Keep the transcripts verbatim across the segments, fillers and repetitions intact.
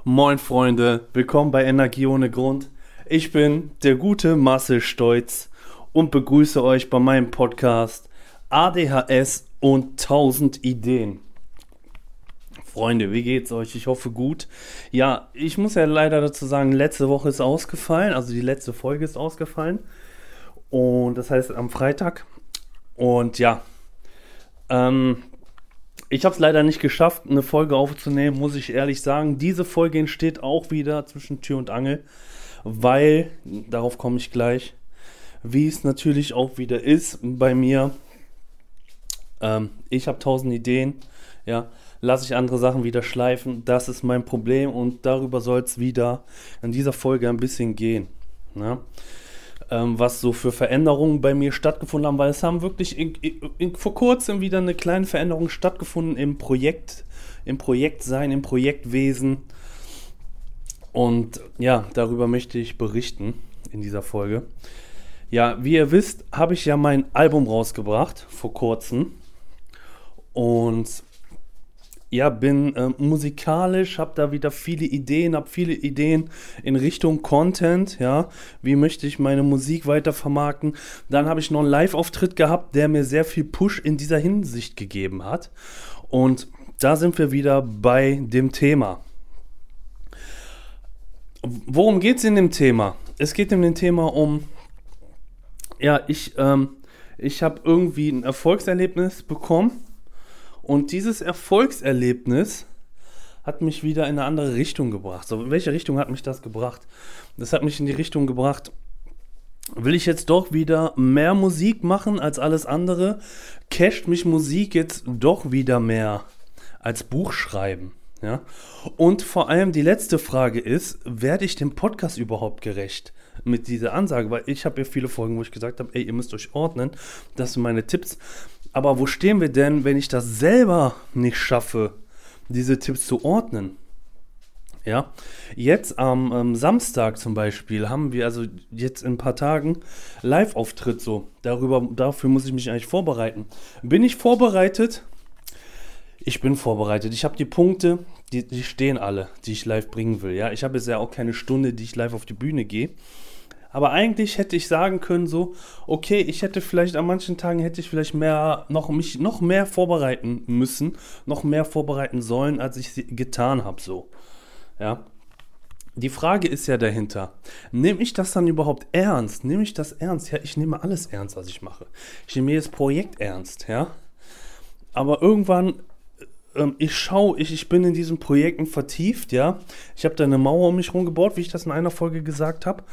Moin Freunde, willkommen bei Energie ohne Grund. Ich bin der gute Marcel Stolz und begrüße euch bei meinem Podcast A D H S und tausend Ideen. Freunde, wie geht's euch? Ich hoffe gut. Ja, ich muss ja leider dazu sagen, letzte Woche ist ausgefallen, also die letzte Folge ist ausgefallen. Und das heißt am Freitag. Und ja, ähm... ich habe es leider nicht geschafft, eine Folge aufzunehmen, muss ich ehrlich sagen. Diese Folge entsteht auch wieder zwischen Tür und Angel, weil, darauf komme ich gleich, wie es natürlich auch wieder ist bei mir. Ähm, ich habe tausend Ideen, ja, lasse ich andere Sachen wieder schleifen. Das ist mein Problem und darüber soll es wieder in dieser Folge ein bisschen gehen, ne? Ähm, was so für Veränderungen bei mir stattgefunden haben, weil es haben wirklich in, in, in, vor kurzem wieder eine kleine Veränderung stattgefunden im Projekt, im Projektsein, im Projektwesen. Und ja, darüber möchte ich berichten in dieser Folge. Ja, wie ihr wisst, habe ich ja mein Album rausgebracht vor kurzem. Und ja, bin äh, musikalisch, habe da wieder viele Ideen, habe viele Ideen in Richtung Content, ja, wie möchte ich meine Musik weiter vermarkten. Dann habe ich noch einen Live-Auftritt gehabt, der mir sehr viel Push in dieser Hinsicht gegeben hat. Und da sind wir wieder bei dem Thema. Worum geht es in dem Thema? Es geht in dem Thema um, ja, ich, ähm, ich habe irgendwie ein Erfolgserlebnis bekommen. Und dieses Erfolgserlebnis hat mich wieder in eine andere Richtung gebracht. So, in welche Richtung hat mich das gebracht? Das hat mich in die Richtung gebracht, will ich jetzt doch wieder mehr Musik machen als alles andere? Casht mich Musik jetzt doch wieder mehr als Buch schreiben? Ja? Und vor allem die letzte Frage ist, werde ich dem Podcast überhaupt gerecht mit dieser Ansage? Weil ich habe ja viele Folgen, wo ich gesagt habe, ey, ihr müsst euch ordnen, das sind meine Tipps. Aber wo stehen wir denn, wenn ich das selber nicht schaffe, diese Tipps zu ordnen? Ja, jetzt am ähm, Samstag zum Beispiel haben wir, also jetzt in ein paar Tagen, Live-Auftritt so. Darüber, dafür muss ich mich eigentlich vorbereiten. Bin ich vorbereitet? Ich bin vorbereitet. Ich habe die Punkte, die, die stehen alle, die ich live bringen will. Ja, ich habe jetzt ja auch keine Stunde, die ich live auf die Bühne gehe. Aber eigentlich hätte ich sagen können so, okay, ich hätte vielleicht an manchen Tagen hätte ich vielleicht mehr, noch mich noch mehr vorbereiten müssen, noch mehr vorbereiten sollen, als ich getan habe so. Ja. Die Frage ist ja dahinter, nehme ich das dann überhaupt ernst? Nehme ich das ernst? Ja, ich nehme alles ernst, was ich mache. Ich nehme jedes Projekt ernst, ja. Aber irgendwann, ähm, ich schaue, ich, ich bin in diesen Projekten vertieft, ja. Ich habe da eine Mauer um mich herum gebaut, wie ich das in einer Folge gesagt habe.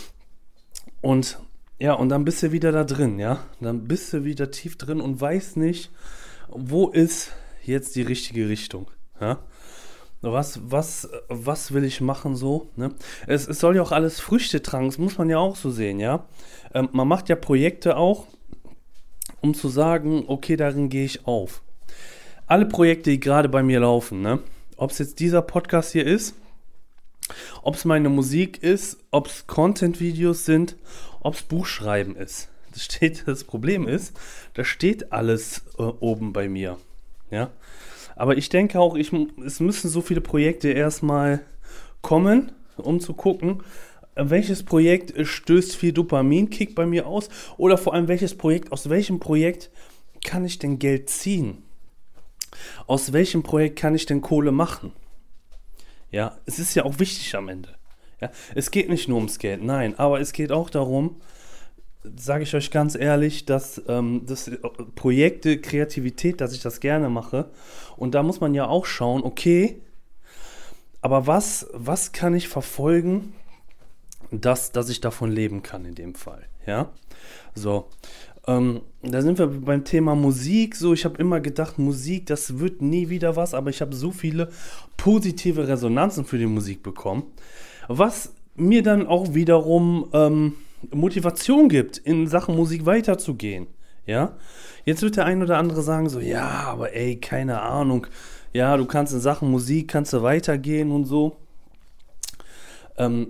Und ja, und dann bist du wieder da drin, ja. Dann bist du wieder tief drin und weißt nicht, wo ist jetzt die richtige Richtung, ja. Was, was, was will ich machen so, ne? Es, es soll ja auch alles Früchte tragen, das muss man ja auch so sehen, ja. Ähm, man macht ja Projekte auch, um zu sagen, okay, darin gehe ich auf. Alle Projekte, die gerade bei mir laufen, ne? Ob es jetzt dieser Podcast hier ist, ob es meine Musik ist, ob es Content-Videos sind, ob es Buchschreiben ist. Das, steht, das Problem ist, das steht alles äh, oben bei mir. Ja? Aber ich denke auch, ich, es müssen so viele Projekte erstmal kommen, um zu gucken, welches Projekt stößt viel Dopaminkick bei mir aus oder vor allem welches Projekt, aus welchem Projekt kann ich denn Geld ziehen? Aus welchem Projekt kann ich denn Kohle machen? Ja, es ist ja auch wichtig am Ende. Ja, es geht nicht nur ums Geld, nein, aber es geht auch darum, sage ich euch ganz ehrlich, dass ähm, das Projekte, Kreativität, dass ich das gerne mache. Und da muss man ja auch schauen, okay, aber was, was kann ich verfolgen, dass, dass ich davon leben kann in dem Fall, ja? So, ähm, da sind wir beim Thema Musik. So, ich habe immer gedacht, Musik, das wird nie wieder was, aber ich habe so viele positive Resonanzen für die Musik bekommen, was mir dann auch wiederum ähm, Motivation gibt, in Sachen Musik weiterzugehen. Ja, jetzt wird der ein oder andere sagen so, ja, aber ey, keine Ahnung, ja, du kannst in Sachen Musik, kannst du weitergehen und so. Ähm,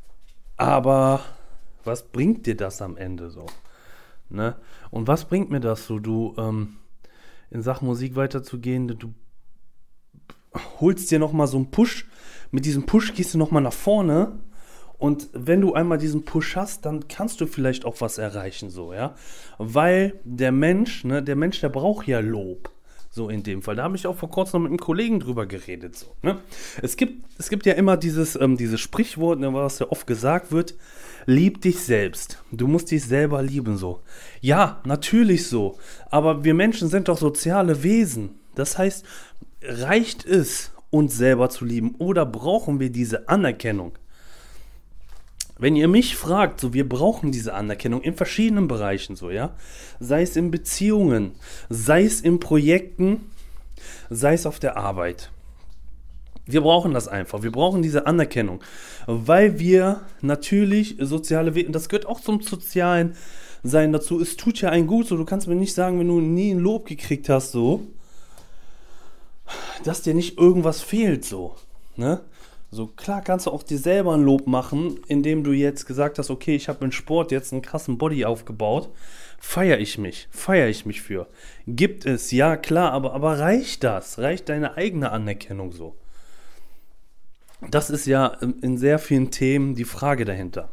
aber was bringt dir das am Ende so? Ne? Und was bringt mir das so, du ähm, in Sachen Musik weiterzugehen, du holst dir nochmal so einen Push mit diesem Push gehst du nochmal nach vorne. Und wenn du einmal diesen Push hast, dann kannst du vielleicht auch was erreichen, so, ja. Weil der Mensch, ne, der Mensch, der braucht ja Lob. So in dem Fall. Da habe ich auch vor kurzem noch mit einem Kollegen drüber geredet, so, ne. Es gibt, es gibt ja immer dieses, ähm, dieses Sprichwort, ne, was ja oft gesagt wird, lieb dich selbst. Du musst dich selber lieben, so. Ja, natürlich so. Aber wir Menschen sind doch soziale Wesen. Das heißt, reicht es, uns selber zu lieben, oder brauchen wir diese Anerkennung? Wenn ihr mich fragt, so, wir brauchen diese Anerkennung in verschiedenen Bereichen, so, ja, sei es in Beziehungen, sei es in Projekten, sei es auf der Arbeit. Wir brauchen das einfach, wir brauchen diese Anerkennung, weil wir natürlich soziale Wesen, das gehört auch zum sozialen Sein dazu, es tut ja einen gut, so, du kannst mir nicht sagen, wenn du nie ein Lob gekriegt hast, so, dass dir nicht irgendwas fehlt, so, ne? So, klar kannst du auch dir selber ein Lob machen, indem du jetzt gesagt hast, okay, ich habe im Sport jetzt einen krassen Body aufgebaut. Feiere ich mich, feiere ich mich für. Gibt es, ja klar, aber, aber reicht das? Reicht deine eigene Anerkennung so? Das ist ja in sehr vielen Themen die Frage dahinter.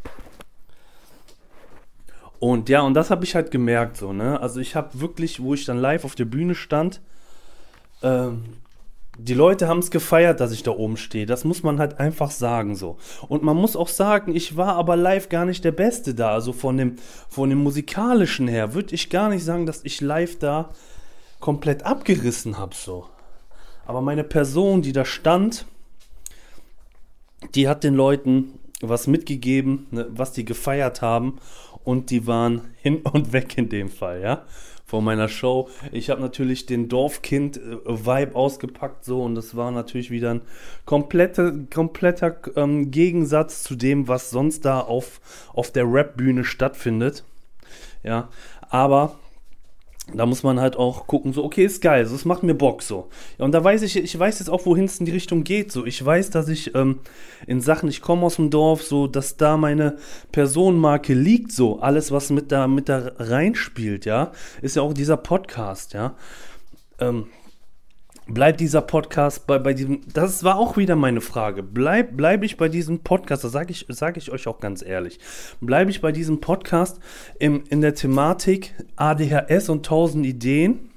Und ja, und das habe ich halt gemerkt so, ne? Also ich habe wirklich, wo ich dann live auf der Bühne stand, ähm, die Leute haben es gefeiert, dass ich da oben stehe. Das muss man halt einfach sagen so. Und man muss auch sagen, ich war aber live gar nicht der Beste da. Also von dem, von dem Musikalischen her würde ich gar nicht sagen, dass ich live da komplett abgerissen habe so. Aber meine Person, die da stand, die hat den Leuten was mitgegeben, ne, was die gefeiert haben. Und die waren hin und weg in dem Fall, ja. Von meiner Show. Ich habe natürlich den Dorfkind-Vibe ausgepackt so und das war natürlich wieder ein kompletter, kompletter ähm, Gegensatz zu dem, was sonst da auf, auf der Rap-Bühne stattfindet. Ja, aber da muss man halt auch gucken, so, okay, ist geil, so, es macht mir Bock, so. Ja, und da weiß ich, ich weiß jetzt auch, wohin es in die Richtung geht, so. Ich weiß, dass ich ähm, in Sachen, ich komme aus dem Dorf, so, dass da meine Personenmarke liegt, so. Alles, was mit da, mit da reinspielt, ja, ist ja auch dieser Podcast, ja. Ähm, bleibt dieser Podcast bei, bei diesem, das war auch wieder meine Frage, bleib, bleib ich bei diesem Podcast, das sage ich, sag ich euch auch ganz ehrlich, bleibe ich bei diesem Podcast im, in der Thematik A D H S und tausend Ideen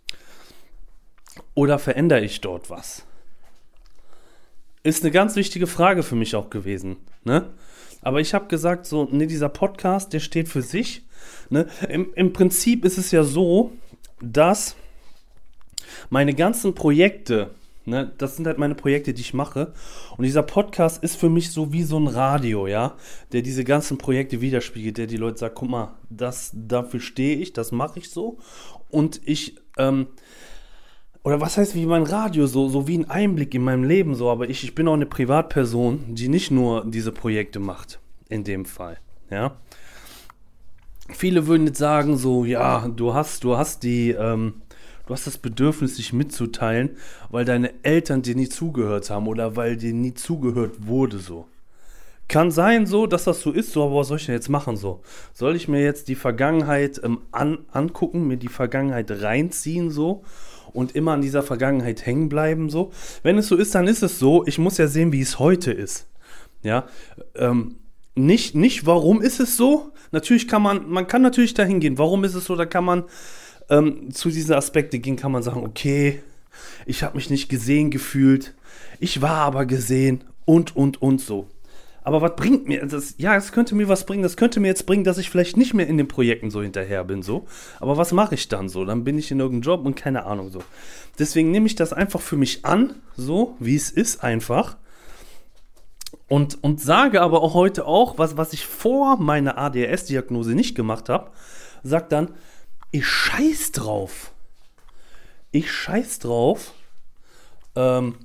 oder verändere ich dort was? Ist eine ganz wichtige Frage für mich auch gewesen, ne? Aber ich habe gesagt, so, ne, dieser Podcast, der steht für sich, ne? Im, im Prinzip ist es ja so, dass meine ganzen Projekte, ne, das sind halt meine Projekte, die ich mache. Und dieser Podcast ist für mich so wie so ein Radio, ja, der diese ganzen Projekte widerspiegelt, der die Leute sagt, guck mal, das, dafür stehe ich, das mache ich so. Und ich, ähm, oder was heißt wie mein Radio, so, so wie ein Einblick in meinem Leben, so. Aber ich, ich bin auch eine Privatperson, die nicht nur diese Projekte macht, in dem Fall, ja. Viele würden jetzt sagen, so, ja, du hast, du hast die, ähm, Du hast das Bedürfnis, dich mitzuteilen, weil deine Eltern dir nie zugehört haben oder weil dir nie zugehört wurde, so. Kann sein so, dass das so ist, so, aber was soll ich denn jetzt machen, so? Soll ich mir jetzt die Vergangenheit ähm, an, angucken, mir die Vergangenheit reinziehen, so? Und immer an dieser Vergangenheit hängen bleiben, so? Wenn es so ist, dann ist es so. Ich muss ja sehen, wie es heute ist. Ja, ähm, nicht, nicht, warum ist es so? Natürlich kann man, man kann natürlich dahin gehen. Warum ist es so? Da kann man Ähm, zu diesen Aspekten gehen, kann man sagen, okay, ich habe mich nicht gesehen gefühlt, ich war aber gesehen und, und, und so. Aber was bringt mir das? Ja, es könnte mir was bringen, das könnte mir jetzt bringen, dass ich vielleicht nicht mehr in den Projekten so hinterher bin, so. Aber was mache ich dann so? Dann bin ich in irgendeinem Job und keine Ahnung, so. Deswegen nehme ich das einfach für mich an, so, wie es ist einfach. Und, und sage aber auch heute auch, was, was ich vor meiner A D H S-Diagnose nicht gemacht habe, sag dann, ich scheiß drauf. Ich scheiß drauf. Ähm,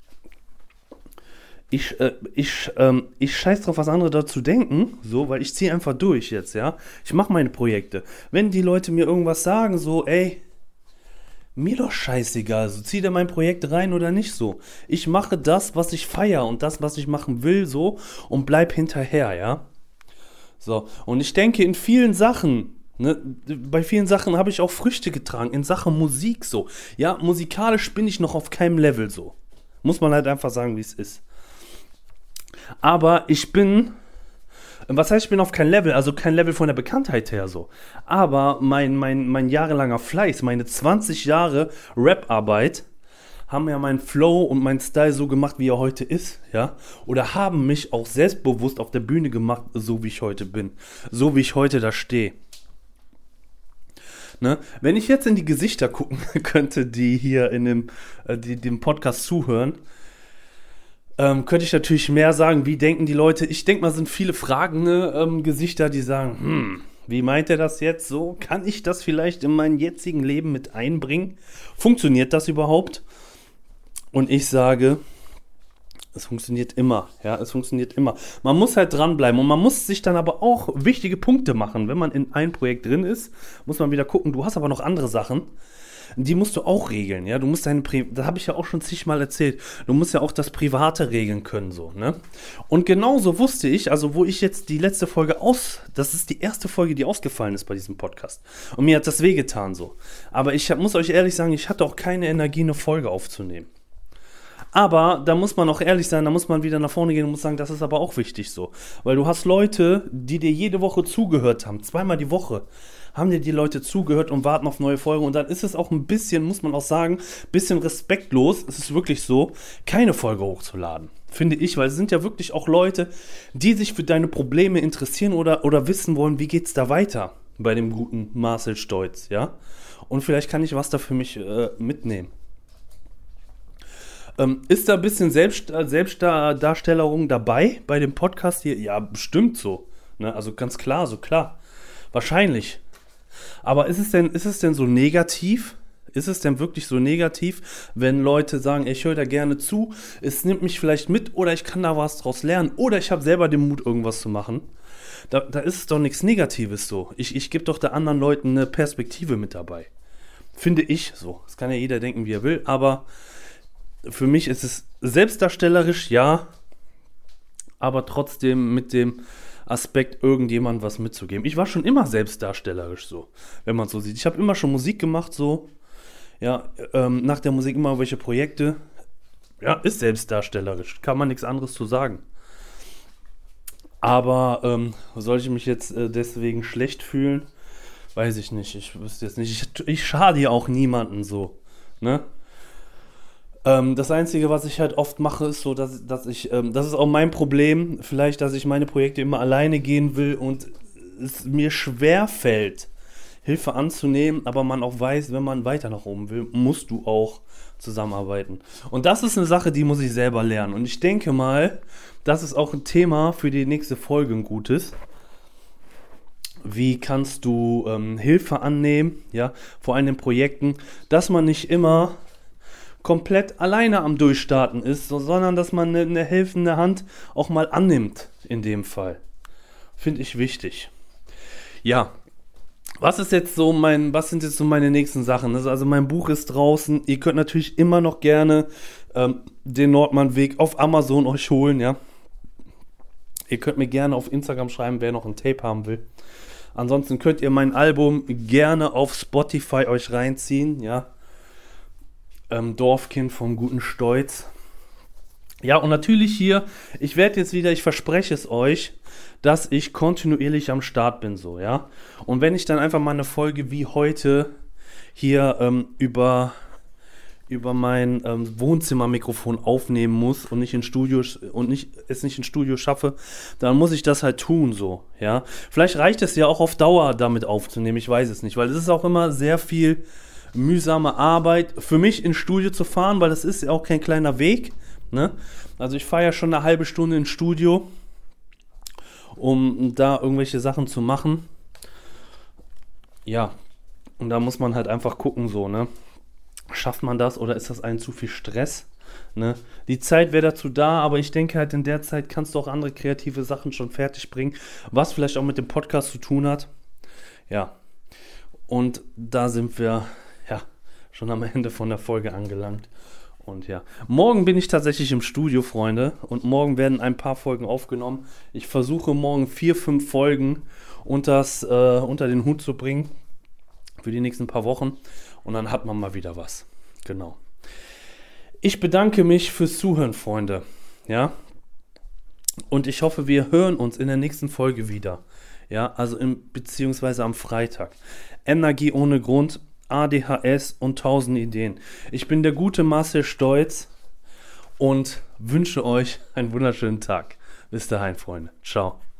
ich, äh, ich, ähm, ich scheiß drauf, was andere dazu denken, so, weil ich ziehe einfach durch jetzt, ja. Ich mache meine Projekte. Wenn die Leute mir irgendwas sagen, so, ey, mir doch scheißegal, so, zieh da mein Projekt rein oder nicht, so. Ich mache das, was ich feiere und das, was ich machen will, so, und bleib hinterher, ja. So, und ich denke, in vielen Sachen, ne, bei vielen Sachen habe ich auch Früchte getragen, in Sachen Musik so. Ja, musikalisch bin ich noch auf keinem Level so. Muss man halt einfach sagen, wie es ist. Aber ich bin, was heißt, ich bin auf kein Level, also kein Level von der Bekanntheit her so. Aber mein, mein, mein jahrelanger Fleiß, meine zwanzig Jahre Rap-Arbeit haben ja meinen Flow und meinen Style so gemacht, wie er heute ist, ja. Oder haben mich auch selbstbewusst auf der Bühne gemacht, so wie ich heute bin. So wie ich heute da stehe. Ne? Wenn ich jetzt in die Gesichter gucken könnte, die hier in dem, äh, die, dem Podcast zuhören, ähm, könnte ich natürlich mehr sagen, wie denken die Leute. Ich denke mal, sind viele fragende ähm, Gesichter, die sagen, hm, wie meint er das jetzt so? Kann ich das vielleicht in mein jetzigen Leben mit einbringen? Funktioniert das überhaupt? Und ich sage, es funktioniert immer, ja, es funktioniert immer. Man muss halt dranbleiben und man muss sich dann aber auch wichtige Punkte machen. Wenn man in ein Projekt drin ist, muss man wieder gucken, du hast aber noch andere Sachen, die musst du auch regeln, ja. Du musst deine, Pri- das habe ich ja auch schon zigmal erzählt, du musst ja auch das Private regeln können, so, ne. Und genauso wusste ich, also wo ich jetzt die letzte Folge aus, das ist die erste Folge, die ausgefallen ist bei diesem Podcast. Und mir hat das wehgetan, so. Aber ich hab, muss euch ehrlich sagen, ich hatte auch keine Energie, eine Folge aufzunehmen. Aber da muss man auch ehrlich sein, da muss man wieder nach vorne gehen und muss sagen, das ist aber auch wichtig so. Weil du hast Leute, die dir jede Woche zugehört haben, zweimal die Woche haben dir die Leute zugehört und warten auf neue Folgen. Und dann ist es auch ein bisschen, muss man auch sagen, ein bisschen respektlos, es ist wirklich so, keine Folge hochzuladen. Finde ich, weil es sind ja wirklich auch Leute, die sich für deine Probleme interessieren oder, oder wissen wollen, wie geht's da weiter bei dem guten Marcel Stolz, ja? Und vielleicht kann ich was da für mich äh, mitnehmen. Ähm, ist da ein bisschen Selbst, Selbstdarstellung dabei bei dem Podcast hier? Ja, bestimmt so. Ne? Also ganz klar, so klar. Wahrscheinlich. Aber ist es denn, ist es denn so negativ? Ist es denn wirklich so negativ, wenn Leute sagen, ich höre da gerne zu, es nimmt mich vielleicht mit oder ich kann da was draus lernen oder ich habe selber den Mut, irgendwas zu machen? Da, da ist es doch nichts Negatives so. Ich, ich gebe doch da anderen Leuten eine Perspektive mit dabei. Finde ich so. Das kann ja jeder denken, wie er will, aber für mich ist es selbstdarstellerisch, ja, aber trotzdem mit dem Aspekt, irgendjemandem was mitzugeben. Ich war schon immer selbstdarstellerisch so, wenn man es so sieht. Ich habe immer schon Musik gemacht, so, ja, ähm, nach der Musik immer welche Projekte. Ja, ist selbstdarstellerisch, kann man nichts anderes zu sagen. Aber ähm, soll ich mich jetzt äh, deswegen schlecht fühlen? Weiß ich nicht, ich wüsste jetzt nicht. Ich, ich schade ja auch niemanden so, ne? Ähm, das Einzige, was ich halt oft mache, ist so, dass, dass ich, ähm, das ist auch mein Problem, vielleicht, dass ich meine Projekte immer alleine gehen will und es mir schwer fällt, Hilfe anzunehmen, aber man auch weiß, wenn man weiter nach oben will, musst du auch zusammenarbeiten. Und das ist eine Sache, die muss ich selber lernen. Und ich denke mal, das ist auch ein Thema für die nächste Folge, ein gutes. Wie kannst du ähm, Hilfe annehmen, ja, vor allem in Projekten, dass man nicht immer komplett alleine am Durchstarten ist, so, sondern dass man eine, eine helfende Hand auch mal annimmt in dem Fall. Finde ich wichtig. Ja, was ist jetzt so mein, was sind jetzt so meine nächsten Sachen? Also mein Buch ist draußen. Ihr könnt natürlich immer noch gerne ähm, den Nordmann-Weg auf Amazon euch holen, ja. Ihr könnt mir gerne auf Instagram schreiben, wer noch ein Tape haben will. Ansonsten könnt ihr mein Album gerne auf Spotify euch reinziehen, ja. Ähm, Dorfkind vom guten Stolz. Ja, und natürlich hier, ich werde jetzt wieder, ich verspreche es euch, dass ich kontinuierlich am Start bin, so, ja. Und wenn ich dann einfach mal eine Folge wie heute hier ähm, über, über mein ähm, Wohnzimmermikrofon aufnehmen muss und nicht in Studio und nicht, es nicht ins Studio schaffe, dann muss ich das halt tun, so, ja. Vielleicht reicht es ja auch auf Dauer damit aufzunehmen, ich weiß es nicht, weil es ist auch immer sehr viel mühsame Arbeit für mich ins Studio zu fahren, weil das ist ja auch kein kleiner Weg, ne? Also ich fahre ja schon eine halbe Stunde ins Studio, um da irgendwelche Sachen zu machen. Ja, und da muss man halt einfach gucken, so, ne? Schafft man das oder ist das ein zu viel Stress? Ne? Die Zeit wäre dazu da, aber ich denke halt, in der Zeit kannst du auch andere kreative Sachen schon fertig bringen, was vielleicht auch mit dem Podcast zu tun hat. Ja, und da sind wir ja schon am Ende von der Folge angelangt. Und ja, morgen bin ich tatsächlich im Studio, Freunde, und morgen werden ein paar Folgen aufgenommen. Ich versuche morgen vier, fünf Folgen unters, äh, unter den Hut zu bringen für die nächsten paar Wochen und dann hat man mal wieder was. Genau. Ich bedanke mich fürs Zuhören, Freunde. Ja, Und ich hoffe, wir hören uns in der nächsten Folge wieder. Ja, also im, beziehungsweise am Freitag. Energie ohne Grund, A D H S und tausend Ideen. Ich bin der gute Marcel Stolz und wünsche euch einen wunderschönen Tag. Bis dahin, Freunde. Ciao.